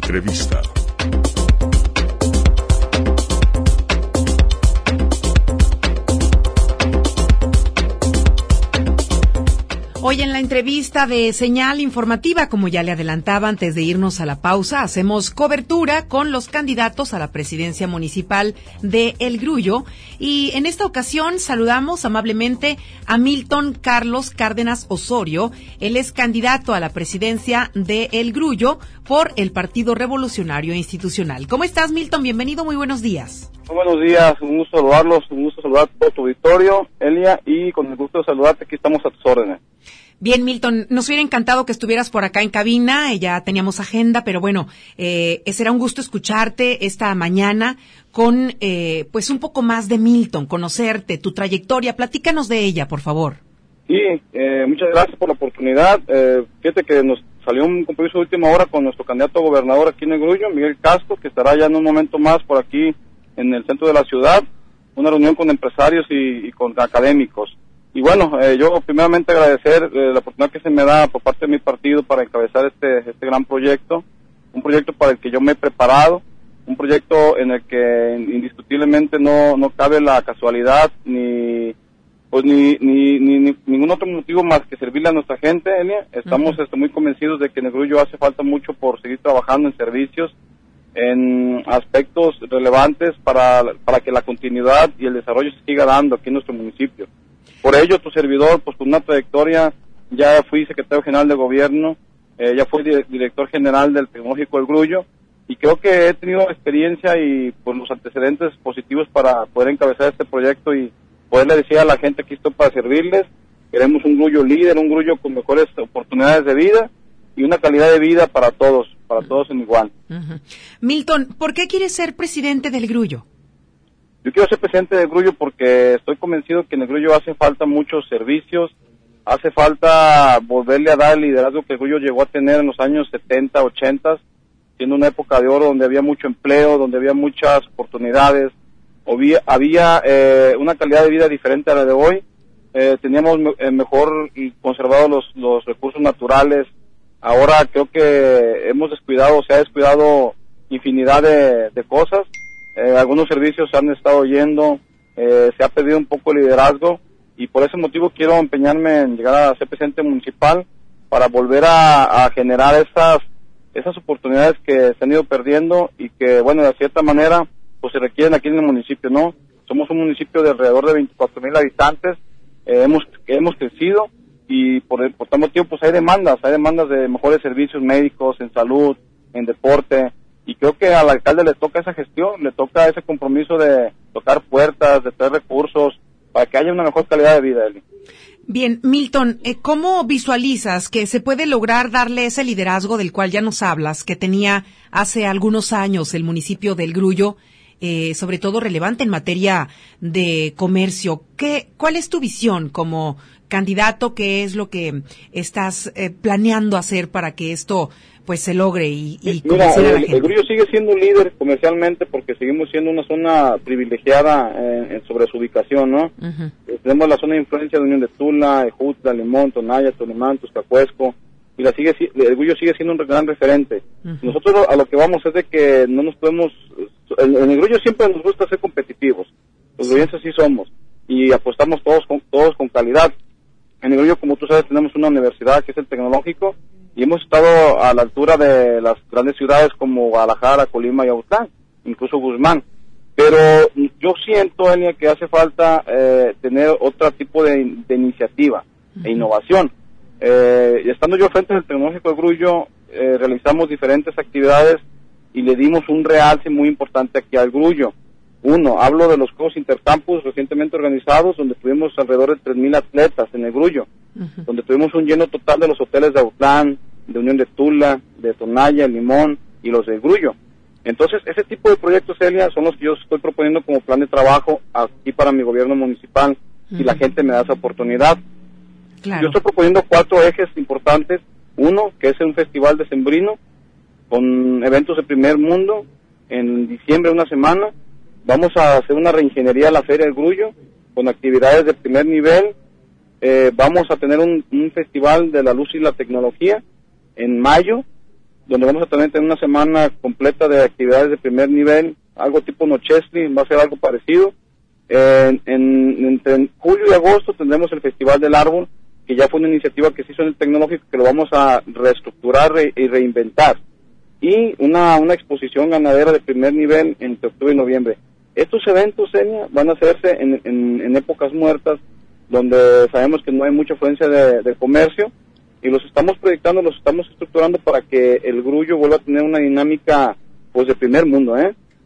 entrevista. Hoy en la entrevista de Señal Informativa, como ya le adelantaba antes de irnos a la pausa, hacemos cobertura con los candidatos a la presidencia municipal de El Grullo. Y en esta ocasión saludamos amablemente a Milton Carlos Cárdenas Osorio. Él es candidato a la presidencia de El Grullo por el Partido Revolucionario Institucional. ¿Cómo estás, Milton? Bienvenido, muy buenos días. Muy buenos días, un gusto saludarlos, un gusto saludar a todo tu auditorio, Elia, y con el gusto de saludarte, aquí estamos a tus órdenes. Bien, Milton, nos hubiera encantado que estuvieras por acá en cabina, ya teníamos agenda, pero bueno, será un gusto escucharte esta mañana con pues un poco más de Milton, conocerte, tu trayectoria, platícanos de ella, por favor. Sí, muchas gracias por la oportunidad. Fíjate que nos salió un compromiso de última hora con nuestro candidato a gobernador aquí en El Grullo, Miguel Casco, que estará ya en un momento más por aquí en el centro de la ciudad, una reunión con empresarios y con académicos. Y bueno, yo primeramente agradecer la oportunidad que se me da por parte de mi partido para encabezar este gran proyecto, un proyecto para el que yo me he preparado, un proyecto en el que indiscutiblemente no cabe la casualidad ni ningún otro motivo más que servirle a nuestra gente, Elia. Estamos muy convencidos de que en El Grullo hace falta mucho por seguir trabajando en servicios, en aspectos relevantes para que la continuidad y el desarrollo se siga dando aquí en nuestro municipio. Por ello, tu servidor, pues con una trayectoria, ya fui secretario general de gobierno, ya fui director general del Tecnológico del Grullo, y creo que he tenido experiencia y pues los antecedentes positivos para poder encabezar este proyecto y poderle decir a la gente que estoy para servirles. Queremos un Grullo líder, un Grullo con mejores oportunidades de vida y una calidad de vida para todos en igual. Uh-huh. Milton, ¿por qué quieres ser presidente del Grullo? Yo quiero ser presidente del Grullo porque estoy convencido que en El Grullo hace falta muchos servicios, hace falta volverle a dar el liderazgo que El Grullo llegó a tener en los años 70, 80, siendo una época de oro donde había mucho empleo, donde había muchas oportunidades, había una calidad de vida diferente a la de hoy, teníamos mejor y conservado los recursos naturales. Ahora creo que se ha descuidado infinidad de cosas. Algunos servicios se han estado yendo, se ha perdido un poco el liderazgo y por ese motivo quiero empeñarme en llegar a ser presidente municipal para volver a generar esas oportunidades que se han ido perdiendo y que, bueno, de cierta manera, pues se requieren aquí en el municipio, ¿no? Somos un municipio de alrededor de 24,000 habitantes, hemos crecido y por tal motivo pues hay demandas de mejores servicios médicos, en salud, en deporte. Y creo que al alcalde le toca esa gestión, le toca ese compromiso de tocar puertas, de traer recursos, para que haya una mejor calidad de vida, Eli. Bien, Milton, ¿cómo visualizas que se puede lograr darle ese liderazgo del cual ya nos hablas, que tenía hace algunos años el municipio del Grullo, sobre todo relevante en materia de comercio? ¿Cuál es tu visión como candidato? ¿Qué es lo que estás planeando hacer para que esto pues se logre y convencer a la gente? El Grullo sigue siendo un líder comercialmente porque seguimos siendo una zona privilegiada sobre su ubicación, ¿no? Uh-huh. Tenemos la zona de influencia de Unión de Tula, Ejutla, Limón, Tonaya, Tolimán, Tuscacuesco, y el Grullo sigue siendo un gran referente. Uh-huh. Nosotros a lo que vamos es de que no nos podemos, en el Grullo siempre nos gusta ser competitivos, los grullenses sí somos, y apostamos todos con calidad. En el Grullo, como tú sabes, tenemos una universidad que es el Tecnológico, y hemos estado a la altura de las grandes ciudades como Guadalajara, Colima y Autlán, incluso Guzmán. Pero yo siento, Elia, que hace falta tener otro tipo de iniciativa e innovación. Estando yo frente al Tecnológico de Grullo, realizamos diferentes actividades y le dimos un realce muy importante aquí al Grullo. Uno, hablo de los Juegos Intercampus recientemente organizados, donde tuvimos alrededor de 3,000 atletas en el Grullo, uh-huh. Donde tuvimos un lleno total de los hoteles de Autlán, de Unión de Tula, de Tonaya, Limón y los del Grullo. Entonces, ese tipo de proyectos, Elia, son los que yo estoy proponiendo como plan de trabajo aquí para mi gobierno municipal, uh-huh. Si la gente me da esa oportunidad. Claro. Yo estoy proponiendo 4 ejes importantes. Uno, que es un festival decembrino, con eventos de primer mundo, en diciembre una semana. Vamos a hacer una reingeniería a la Feria del Grullo, con actividades de primer nivel. Vamos a tener un festival de la luz y la tecnología en mayo, donde vamos a tener una semana completa de actividades de primer nivel, algo tipo Nochesli, va a ser algo parecido. Entre julio y agosto tendremos el Festival del Árbol, que ya fue una iniciativa que se hizo en el Tecnológico, que lo vamos a reestructurar y reinventar. Y una exposición ganadera de primer nivel entre octubre y noviembre. Estos eventos, Enia, van a hacerse en épocas muertas, donde sabemos que no hay mucha afluencia de comercio, y los estamos proyectando, los estamos estructurando para que el Grullo vuelva a tener una dinámica pues de primer mundo,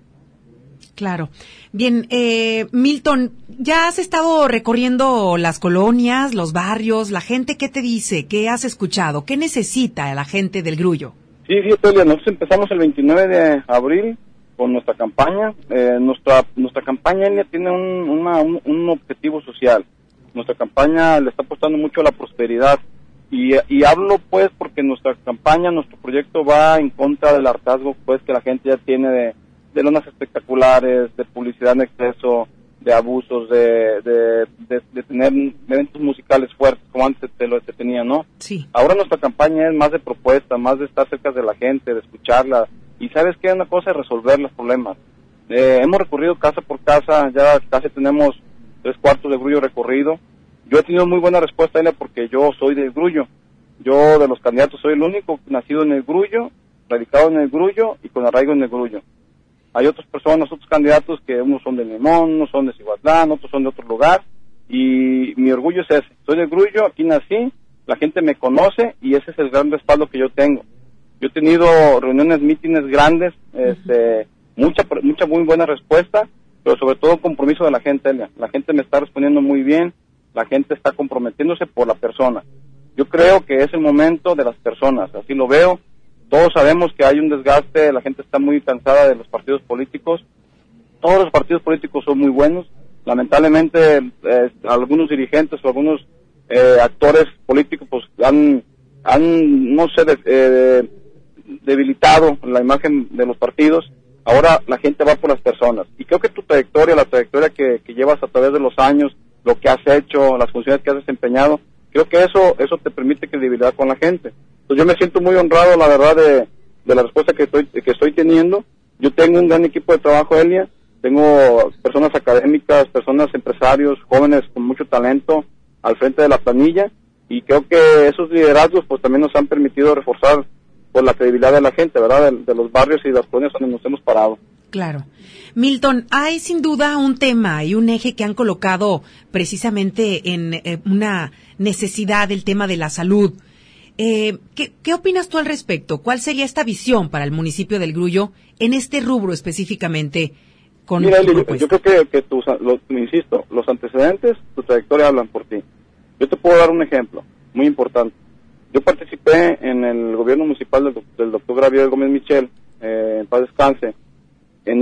Claro. Bien, Milton, ya has estado recorriendo las colonias, los barrios, la gente, ¿qué te dice? ¿Qué has escuchado? ¿Qué necesita la gente del Grullo? Sí, Elia, nosotros empezamos el 29 de abril con nuestra campaña. Nuestra campaña, Elia, tiene un objetivo social. Nuestra campaña le está apostando mucho a la prosperidad. Y hablo pues porque nuestra campaña, nuestro proyecto va en contra del hartazgo pues que la gente ya tiene de lonas espectaculares, de publicidad en exceso, de abusos, de tener eventos musicales fuertes como antes se tenía, ¿no? Sí. Ahora nuestra campaña es más de propuesta, más de estar cerca de la gente, de escucharla. Y ¿sabes qué? Una cosa es resolver los problemas. Hemos recorrido casa por casa, ya casi tenemos 3/4 de Grullo recorrido. Yo he tenido muy buena respuesta, Elia, porque yo soy del Grullo. Yo de los candidatos soy el único nacido en el Grullo, radicado en el Grullo y con arraigo en el Grullo. Hay otras personas, otros candidatos que unos son de Limón, unos son de Cihuatlán, otros son de otro lugar, y mi orgullo es ese. Soy del Grullo, aquí nací, la gente me conoce y ese es el gran respaldo que yo tengo. Yo he tenido reuniones, mítines grandes, mucha muy buena respuesta, pero sobre todo compromiso de la gente, Elia. La gente me está respondiendo muy bien, la gente está comprometiéndose por la persona. Yo creo que es el momento de las personas, así lo veo. Todos sabemos que hay un desgaste, la gente está muy cansada de los partidos políticos. Todos los partidos políticos son muy buenos. Lamentablemente, algunos dirigentes o algunos actores políticos pues han debilitado la imagen de los partidos. Ahora la gente va por las personas. Y creo que tu trayectoria, la trayectoria que llevas a través de los años, lo que has hecho, las funciones que has desempeñado, creo que eso te permite credibilidad con la gente. Entonces yo me siento muy honrado, la verdad, de la respuesta que estoy teniendo. Yo tengo un gran equipo de trabajo, Elia. Tengo personas académicas, personas empresarios, jóvenes con mucho talento al frente de la planilla, y creo que esos liderazgos pues también nos han permitido reforzar pues la credibilidad de la gente, ¿verdad? De los barrios y de las colonias donde nos hemos parado. Claro. Milton, hay sin duda un tema y un eje que han colocado precisamente en una necesidad, el tema de la salud. ¿Qué opinas tú al respecto? ¿Cuál sería esta visión para el municipio del Grullo en este rubro específicamente? Mira, Eli, yo creo que insisto, los antecedentes, tu trayectoria hablan por ti. Yo te puedo dar un ejemplo muy importante. Yo participé en el gobierno municipal del doctor Gabriel Gómez Michel, en paz descanse. En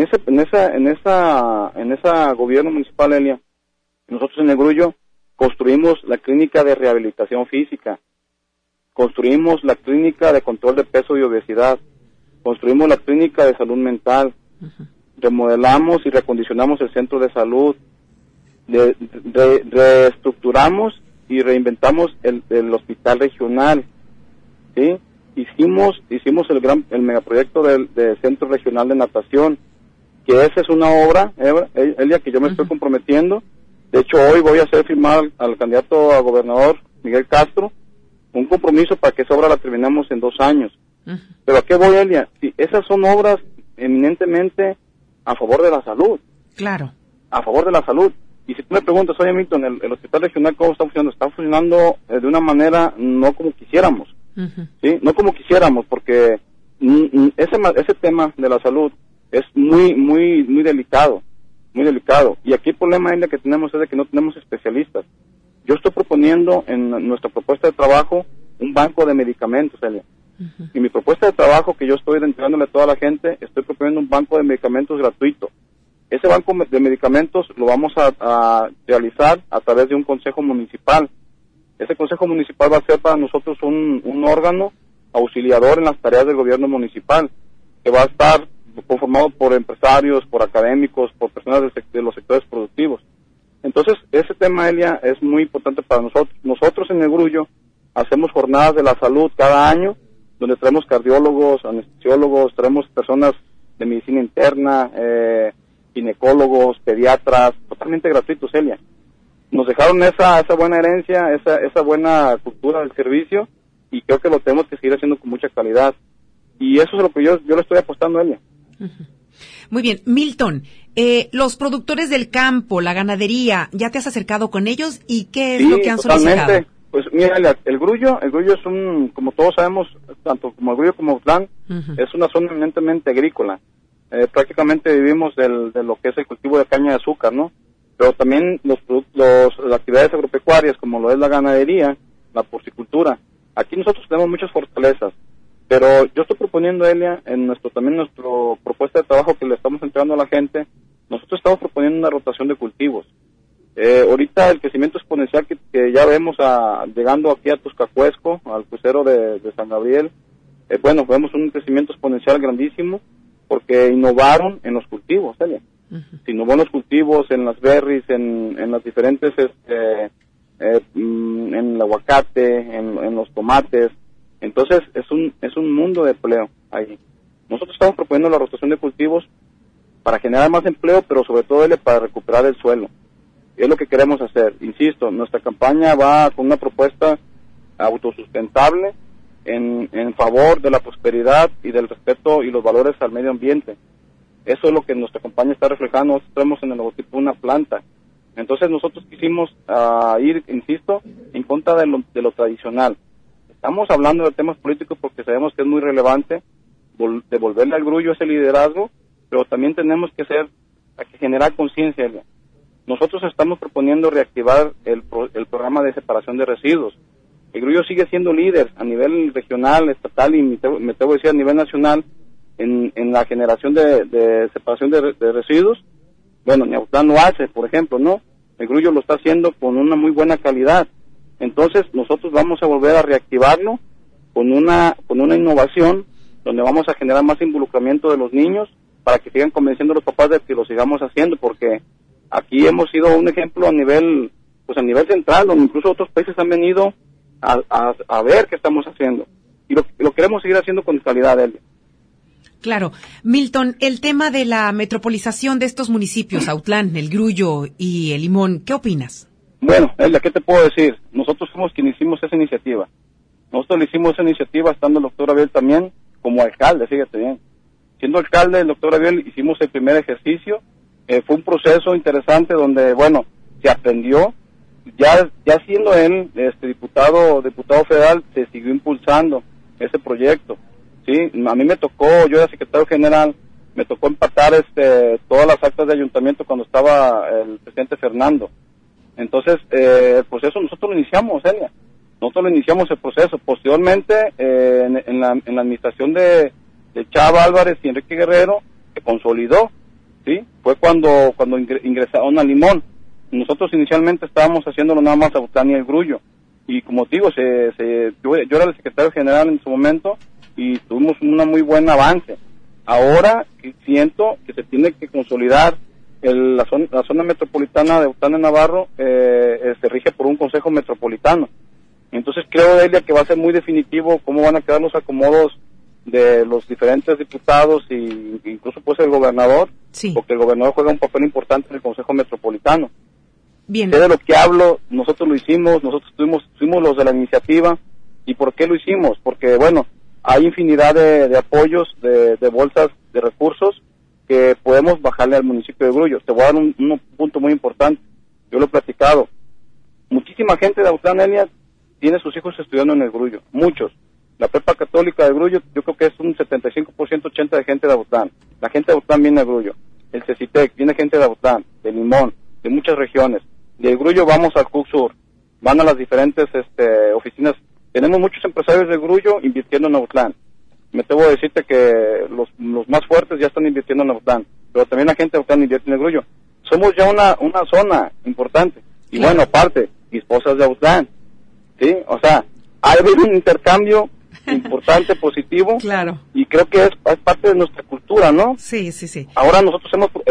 esa gobierno municipal, Elia, nosotros en el Grullo construimos la clínica de rehabilitación física, construimos la clínica de control de peso y obesidad, construimos la clínica de salud mental, remodelamos y reacondicionamos el centro de salud, reestructuramos y reinventamos el hospital regional, ¿sí? Hicimos el megaproyecto del centro regional de natación, que esa es una obra, Elia, que yo me estoy comprometiendo. De hecho, hoy voy a hacer firmar al candidato a gobernador, Miguel Castro, un compromiso para que esa obra la terminemos en 2 años. Pero ¿a qué voy, Elia? Si esas son obras eminentemente a favor de la salud. Claro. A favor de la salud. Y si tú me preguntas, oye, Milton, el hospital regional, ¿cómo está funcionando? Está funcionando de una manera no como quisiéramos. ¿Sí? No como quisiéramos, porque ese tema de la salud es muy delicado, muy delicado. Y aquí el problema, Elia, que tenemos es de que no tenemos especialistas. Yo estoy proponiendo en nuestra propuesta de trabajo un banco de medicamentos, Elia. Y mi propuesta de trabajo que yo estoy entregándole a toda la gente, estoy proponiendo un banco de medicamentos gratuito. Ese banco de medicamentos lo vamos a realizar a través de un consejo municipal. Ese consejo municipal va a ser para nosotros un órgano auxiliador en las tareas del gobierno municipal, que va a estar conformado por empresarios, por académicos, por personas de los sectores productivos. Entonces, ese tema, Elia, es muy importante para nosotros. Nosotros en el Grullo hacemos jornadas de la salud cada año, donde traemos cardiólogos, anestesiólogos, traemos personas de medicina interna, ginecólogos, pediatras, totalmente gratuitos, Elia. Nos dejaron esa buena herencia, esa buena cultura del servicio, y creo que lo tenemos que seguir haciendo con mucha calidad. Y eso es lo que yo le estoy apostando, Elia. Uh-huh. Muy bien, Milton, los productores del campo, la ganadería, ¿ya te has acercado con ellos y qué es lo que han solicitado? Pues mira, el Grullo es como todos sabemos, tanto como el Grullo como Autlán, es una zona eminentemente agrícola. Prácticamente vivimos de lo que es el cultivo de caña de azúcar, ¿no? Pero también las actividades agropecuarias, como lo es la ganadería, la porcicultura. Aquí nosotros tenemos muchas fortalezas, pero yo estoy proponiendo, Elia, en nuestra propuesta de trabajo que le estamos entregando a la gente, nosotros estamos proponiendo una rotación de cultivos. Ahorita el crecimiento exponencial que ya vemos llegando aquí a Tuscacuesco, al crucero de San Gabriel, vemos un crecimiento exponencial grandísimo porque innovaron en los cultivos, Elia. Se innovó en los cultivos, en las berries, en las diferentes, en el aguacate, en los tomates. Entonces es un mundo de empleo ahí. Nosotros estamos proponiendo la rotación de cultivos para generar más empleo, pero sobre todo para recuperar el suelo. Es lo que queremos hacer. Insisto, nuestra campaña va con una propuesta autosustentable en favor de la prosperidad y del respeto y los valores al medio ambiente. Eso es lo que nuestra campaña está reflejando. Nosotros tenemos en el logotipo una planta. Entonces nosotros quisimos ir, insisto, en contra de lo tradicional. Estamos hablando de temas políticos porque sabemos que es muy relevante devolverle al Grullo ese liderazgo, pero también tenemos que generar conciencia. Nosotros estamos proponiendo reactivar el programa de separación de residuos. El Grullo sigue siendo líder a nivel regional, estatal y me atrevo a decir a nivel nacional en la generación de separación de residuos. Bueno, Autlán lo hace, por ejemplo, ¿no? El Grullo lo está haciendo con una muy buena calidad. Entonces, nosotros vamos a volver a reactivarlo con una innovación donde vamos a generar más involucramiento de los niños para que sigan convenciendo a los papás de que lo sigamos haciendo, porque aquí hemos sido un ejemplo a nivel central, donde incluso otros países han venido a ver qué estamos haciendo. Y lo queremos seguir haciendo con calidad, Elia. Claro. Milton, el tema de la metropolización de estos municipios, Autlán, El Grullo y El Limón, ¿qué opinas? Bueno, Elia, ¿qué te puedo decir? Nosotros fuimos quienes hicimos esa iniciativa. Nosotros le hicimos esa iniciativa estando el doctor Abiel también como alcalde, fíjate bien. Siendo alcalde, el doctor Abiel hicimos el primer ejercicio. Fue un proceso interesante donde, se aprendió. Ya siendo él diputado federal, se siguió impulsando ese proyecto. Sí, a mí me tocó, yo era secretario general, me tocó empatar todas las actas de ayuntamiento cuando estaba el presidente Fernando. Entonces, el proceso nosotros lo iniciamos, Elia. Nosotros lo iniciamos el proceso. Posteriormente, en la administración de Chava Álvarez y Enrique Guerrero, se consolidó, ¿sí? Fue cuando ingresaron a Limón. Nosotros inicialmente estábamos haciéndolo nada más a Autlán y El Grullo. Y como te digo, yo era el secretario general en su momento y tuvimos un muy buen avance. Ahora siento que se tiene que consolidar la zona metropolitana de Autlán de Navarro, se rige por un consejo metropolitano. Entonces creo, Delia, que va a ser muy definitivo cómo van a quedar los acomodos de los diferentes diputados y incluso puede ser el gobernador, sí, porque el gobernador juega un papel importante en el consejo metropolitano. Bien. Sé de lo que hablo, nosotros lo hicimos, nosotros fuimos los de la iniciativa. ¿Y por qué lo hicimos? Porque, hay infinidad de apoyos, de bolsas de recursos que podemos bajarle al municipio de Grullo. Te voy a dar un punto muy importante. Yo lo he platicado. Muchísima gente de Autlán, Elia, tiene sus hijos estudiando en el Grullo. Muchos. La prepa católica de Grullo, yo creo que es un 75%, 80% de gente de Autlán. La gente de Autlán viene de Grullo. El CECITEC viene gente de Autlán, de Limón, de muchas regiones. De Grullo vamos al CUC Sur. Van a las diferentes oficinas. Tenemos muchos empresarios de Grullo invirtiendo en Autlán. Me atrevo a decirte que los más fuertes ya están invirtiendo en Autlán, pero también la gente de Autlán invierte en el Grullo. Somos ya una zona importante. Y claro, aparte, mi esposa es de Autlán, ¿sí? O sea, hay un intercambio importante, positivo. Claro. Y creo que es parte de nuestra cultura, ¿no? Sí. Ahora nosotros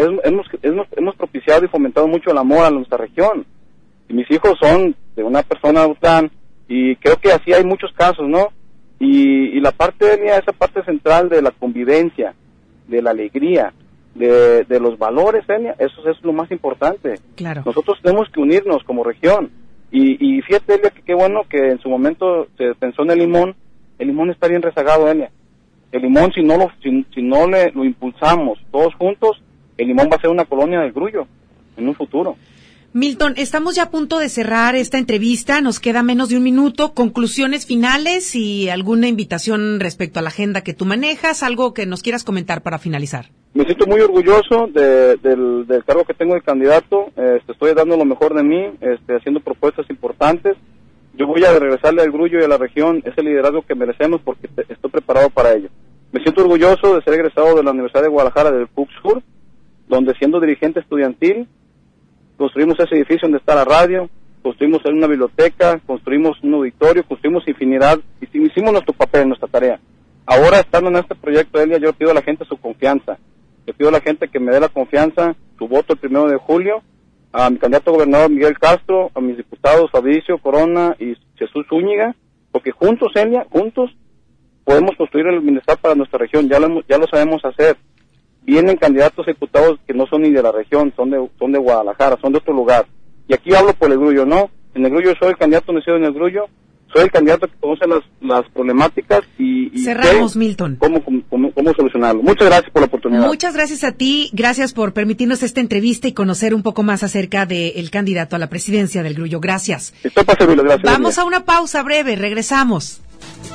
hemos propiciado y fomentado mucho el amor a nuestra región. Y mis hijos son de una persona de Autlán, y creo que así hay muchos casos, ¿no? Y la parte de esa parte central de la convivencia, de la alegría, de los valores, Elia, eso es lo más importante. Claro. Nosotros tenemos que unirnos como región. Y fíjate, Elia, que qué bueno que en su momento se pensó en el limón está bien rezagado, Elia. El limón, si no lo impulsamos todos juntos, el limón va a ser una colonia del Grullo en un futuro. Milton, estamos ya a punto de cerrar esta entrevista, nos queda menos de un minuto. Conclusiones finales y alguna invitación respecto a la agenda que tú manejas, algo que nos quieras comentar para finalizar. Me siento muy orgulloso del cargo que tengo de candidato. Estoy dando lo mejor de mí, haciendo propuestas importantes. Yo voy a regresarle al Grullo y a la región ese liderazgo que merecemos porque estoy preparado para ello. Me siento orgulloso de ser egresado de la Universidad de Guadalajara, del PUC Sur, donde siendo dirigente estudiantil, construimos ese edificio donde está la radio, construimos una biblioteca, construimos un auditorio, construimos infinidad, hicimos nuestro papel, nuestra tarea. Ahora, estando en este proyecto, Elia, yo pido a la gente su confianza. Le pido a la gente que me dé la confianza, su voto el 1 de julio, a mi candidato a gobernador Miguel Castro, a mis diputados Fabricio Corona y Jesús Zúñiga, porque juntos, Elia, juntos podemos construir el bienestar para nuestra región, ya lo sabemos hacer. Vienen candidatos a diputados que no son ni de la región, son de Guadalajara, son de otro lugar. Y aquí hablo por el Grullo, ¿no? En el Grullo soy el candidato nacido en el Grullo, soy el candidato que conoce las problemáticas y cerramos, Milton. Cómo solucionarlo. Muchas gracias por la oportunidad. Muchas gracias a ti, gracias por permitirnos esta entrevista y conocer un poco más acerca del candidato a la presidencia del Grullo. Gracias. Estoy para servirle, gracias. Vamos a una pausa breve, regresamos.